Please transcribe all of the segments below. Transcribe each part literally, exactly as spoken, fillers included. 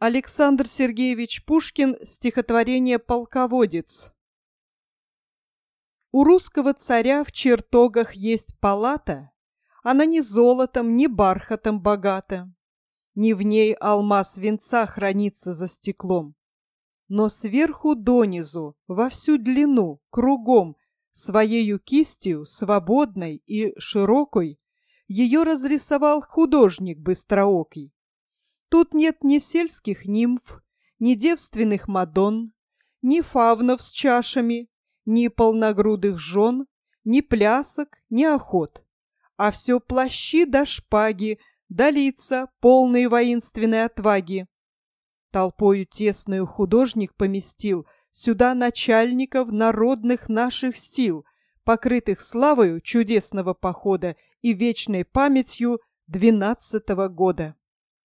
Александр Сергеевич Пушкин, стихотворение «Полководец». У русского царя в чертогах есть палата, она ни золотом, ни бархатом богата, ни в ней алмаз венца хранится за стеклом. Но сверху донизу, во всю длину, кругом, своею кистью, свободной и широкой, ее разрисовал художник быстроокий. Тут нет ни сельских нимф, ни девственных мадонн, ни фавнов с чашами, ни полногрудых жен, ни плясок, ни охот, а все плащи да шпаги, да лица, полные воинственной отваги. Толпою тесную художник поместил сюда начальников народных наших сил, покрытых славою чудесного похода и вечной памятью двенадцатого года.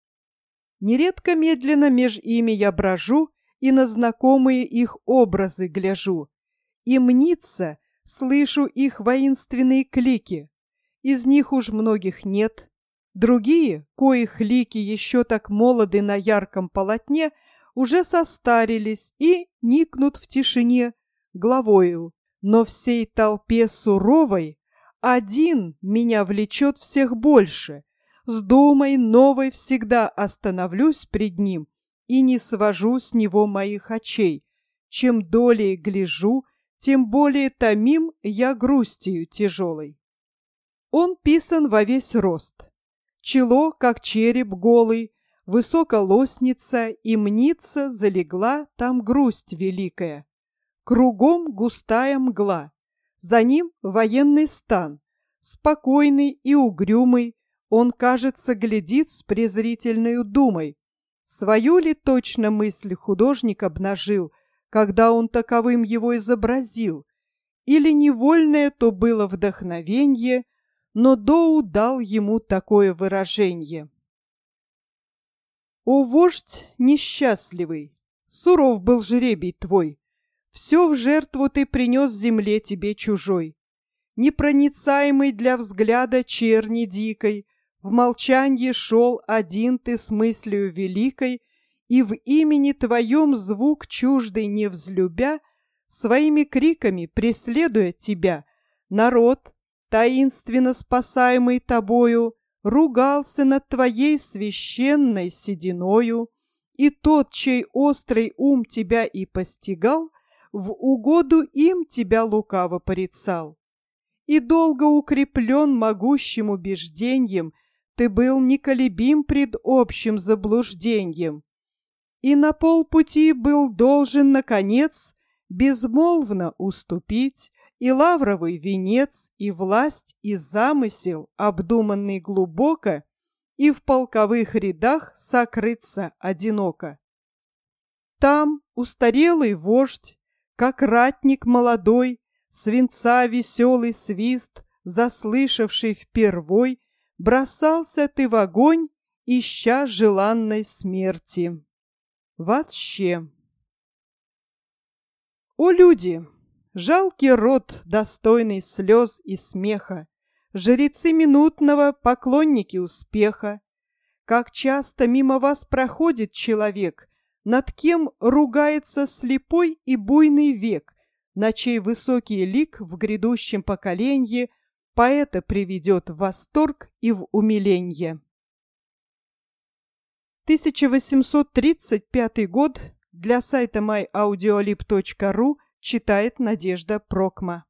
Нередко медленно меж ими я брожу и на знакомые их образы гляжу. И мнится, слышу их воинственные клики. Из них уж многих нет. Другие, коих лики еще так молоды на ярком полотне, уже состарились и никнут в тишине главою. Но всей толпе суровой один меня влечет всех больше. С думой новой всегда остановлюсь пред ним и не свожу с него моих очей. Чем долее гляжу, тем более томим я грустью тяжелой. Он писан во весь рост. Чело, как череп голый, высоко лосница, и мнится залегла там грусть великая. Кругом густая мгла. За ним военный стан, спокойный и угрюмый. Он, кажется, глядит с презрительною думой. Свою ли точно мысль художник обнажил, когда он таковым его изобразил? Или невольное то было вдохновенье, но Доу дал ему такое выражение? О, вождь несчастливый, суров был жребий твой, все в жертву ты принес земле тебе чужой. Непроницаемый для взгляда черни дикой, в молчанье шел один ты с мыслью великой, и в имени твоем звук чуждый не взлюбя, своими криками преследуя тебя, народ, таинственно спасаемый тобою, ругался над твоей священной сединою, и тот, чей острый ум тебя и постигал, в угоду им тебя лукаво порицал. И долго укреплен могущим убежденьем, ты был неколебим пред общим заблужденьем. И на полпути был должен, наконец, безмолвно уступить и лавровый венец, и власть, и замысел, обдуманный глубоко, и в полковых рядах сокрыться одиноко. Там устарелый вождь, как ратник молодой, свинца веселый свист, заслышавший впервой, бросался ты в огонь, ища желанной смерти. Вообще. О, люди! Жалкий род, достойный слез и смеха, жрецы минутного, поклонники успеха. Как часто мимо вас проходит человек, над кем ругается слепой и буйный век, на чей высокий лик в грядущем поколенье поэта приведет в восторг и в умиленье. тысяча восемьсот тридцать пятый год. Для сайта май аудиолиб точка ру читает Надежда Прокма.